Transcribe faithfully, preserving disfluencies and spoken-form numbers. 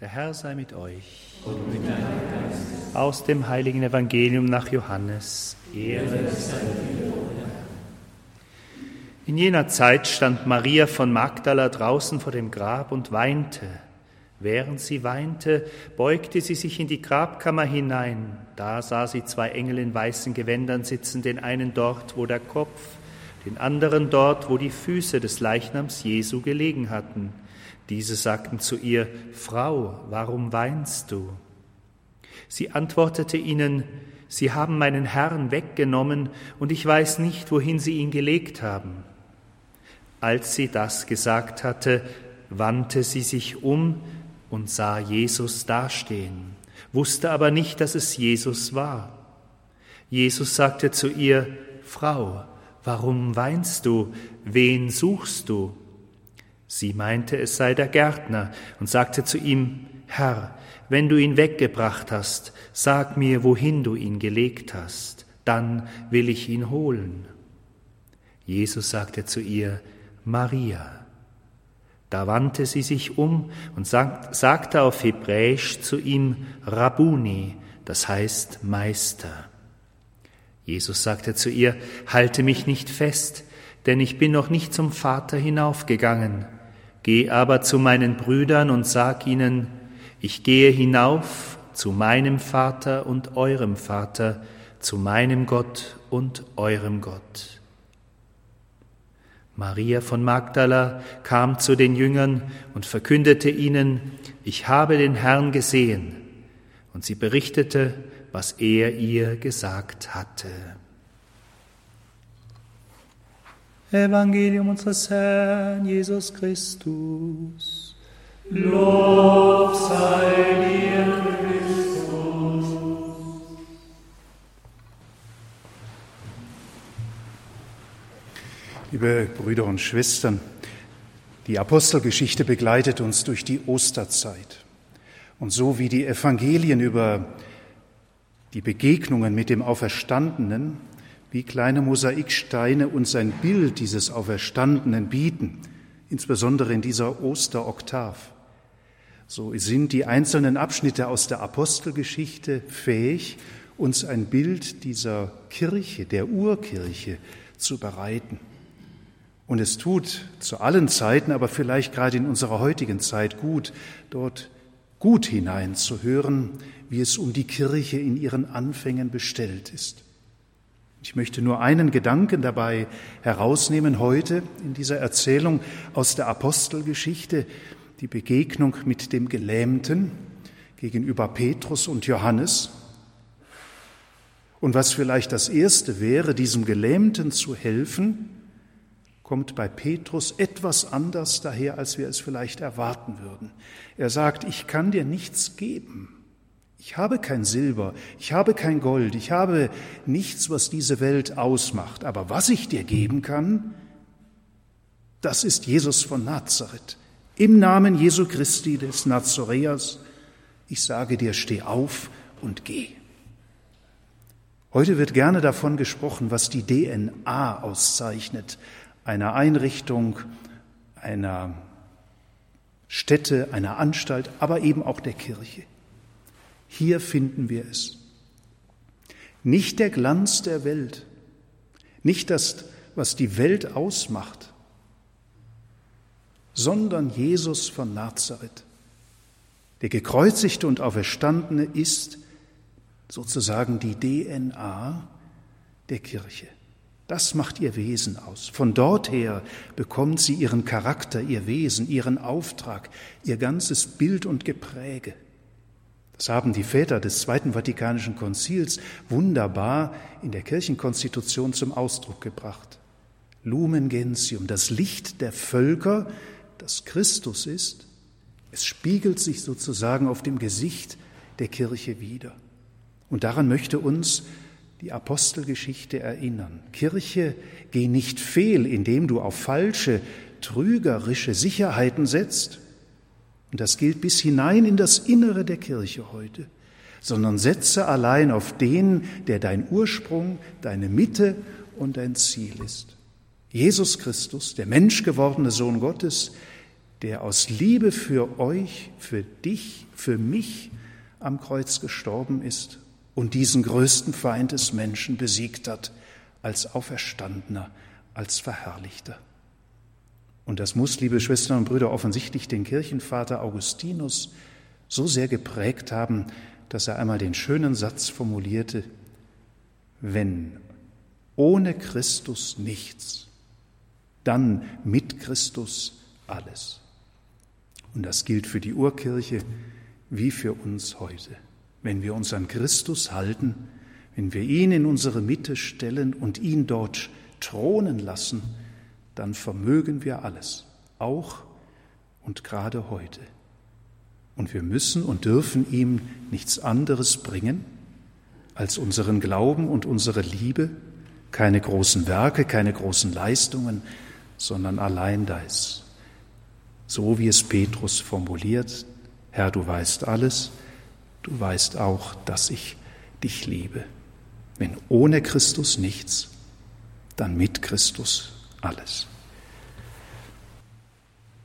Der Herr sei mit euch. Und mit deinem Geist. Aus dem heiligen Evangelium nach Johannes. Ehre sei dir, o Herr. In jener Zeit stand Maria von Magdala draußen vor dem Grab und weinte. Während sie weinte, beugte sie sich in die Grabkammer hinein. Da sah sie zwei Engel in weißen Gewändern sitzen, den einen dort, wo der Kopf, den anderen dort, wo die Füße des Leichnams Jesu gelegen hatten. Diese sagten zu ihr: Frau, warum weinst du? Sie antwortete ihnen: Sie haben meinen Herrn weggenommen, und ich weiß nicht, wohin sie ihn gelegt haben. Als sie das gesagt hatte, wandte sie sich um und sah Jesus dastehen, wusste aber nicht, dass es Jesus war. Jesus sagte zu ihr: Frau, warum weinst du? Wen suchst du? Sie meinte, es sei der Gärtner, und sagte zu ihm: Herr, wenn du ihn weggebracht hast, sag mir, wohin du ihn gelegt hast, dann will ich ihn holen. Jesus sagte zu ihr: Maria. Da wandte sie sich um und sagte auf Hebräisch zu ihm: Rabbuni, das heißt Meister. Jesus sagte zu ihr: Halte mich nicht fest, denn ich bin noch nicht zum Vater hinaufgegangen. Geh aber zu meinen Brüdern und sag ihnen: Ich gehe hinauf zu meinem Vater und eurem Vater, zu meinem Gott und eurem Gott. Maria von Magdala kam zu den Jüngern und verkündete ihnen: Ich habe den Herrn gesehen. Und sie berichtete, was er ihr gesagt hatte. Evangelium unseres Herrn Jesus Christus. Lob sei dir, Christus. Liebe Brüder und Schwestern, die Apostelgeschichte begleitet uns durch die Osterzeit. Und so wie die Evangelien über die Begegnungen mit dem Auferstandenen wie kleine Mosaiksteine uns ein Bild dieses Auferstandenen bieten, insbesondere in dieser Osteroktav, so sind die einzelnen Abschnitte aus der Apostelgeschichte fähig, uns ein Bild dieser Kirche, der Urkirche, zu bereiten. Und es tut zu allen Zeiten, aber vielleicht gerade in unserer heutigen Zeit gut, dort gut hineinzuhören, wie es um die Kirche in ihren Anfängen bestellt ist. Ich möchte nur einen Gedanken dabei herausnehmen heute in dieser Erzählung aus der Apostelgeschichte, die Begegnung mit dem Gelähmten gegenüber Petrus und Johannes. Und was vielleicht das Erste wäre, diesem Gelähmten zu helfen, kommt bei Petrus etwas anders daher, als wir es vielleicht erwarten würden. Er sagt: Ich kann dir nichts geben. Ich habe kein Silber, ich habe kein Gold, ich habe nichts, was diese Welt ausmacht. Aber was ich dir geben kann, das ist Jesus von Nazareth. Im Namen Jesu Christi des Nazaräers, ich sage dir, steh auf und geh. Heute wird gerne davon gesprochen, was die D N A auszeichnet, einer Einrichtung, einer Stätte, einer Anstalt, aber eben auch der Kirche. Hier finden wir es. Nicht der Glanz der Welt, nicht das, was die Welt ausmacht, sondern Jesus von Nazareth. Der Gekreuzigte und Auferstandene ist sozusagen die D N A der Kirche. Das macht ihr Wesen aus. Von dort her bekommt sie ihren Charakter, ihr Wesen, ihren Auftrag, ihr ganzes Bild und Gepräge. Das haben die Väter des Zweiten Vatikanischen Konzils wunderbar in der Kirchenkonstitution zum Ausdruck gebracht. Lumen Gentium, das Licht der Völker, das Christus ist, es spiegelt sich sozusagen auf dem Gesicht der Kirche wider. Und daran möchte uns die Apostelgeschichte erinnern. Kirche, geh nicht fehl, indem du auf falsche, trügerische Sicherheiten setzt. Und das gilt bis hinein in das Innere der Kirche heute, sondern setze allein auf den, der dein Ursprung, deine Mitte und dein Ziel ist. Jesus Christus, der menschgewordene Sohn Gottes, der aus Liebe für euch, für dich, für mich am Kreuz gestorben ist und diesen größten Feind des Menschen besiegt hat, als Auferstandener, als Verherrlichter. Und das muss, liebe Schwestern und Brüder, offensichtlich den Kirchenvater Augustinus so sehr geprägt haben, dass er einmal den schönen Satz formulierte: Wenn ohne Christus nichts, dann mit Christus alles. Und das gilt für die Urkirche wie für uns heute. Wenn wir uns an Christus halten, wenn wir ihn in unsere Mitte stellen und ihn dort thronen lassen, dann vermögen wir alles, auch und gerade heute. Und wir müssen und dürfen ihm nichts anderes bringen als unseren Glauben und unsere Liebe, keine großen Werke, keine großen Leistungen, sondern allein das. So wie es Petrus formuliert: Herr, du weißt alles, du weißt auch, dass ich dich liebe. Wenn ohne Christus nichts, dann mit Christus alles.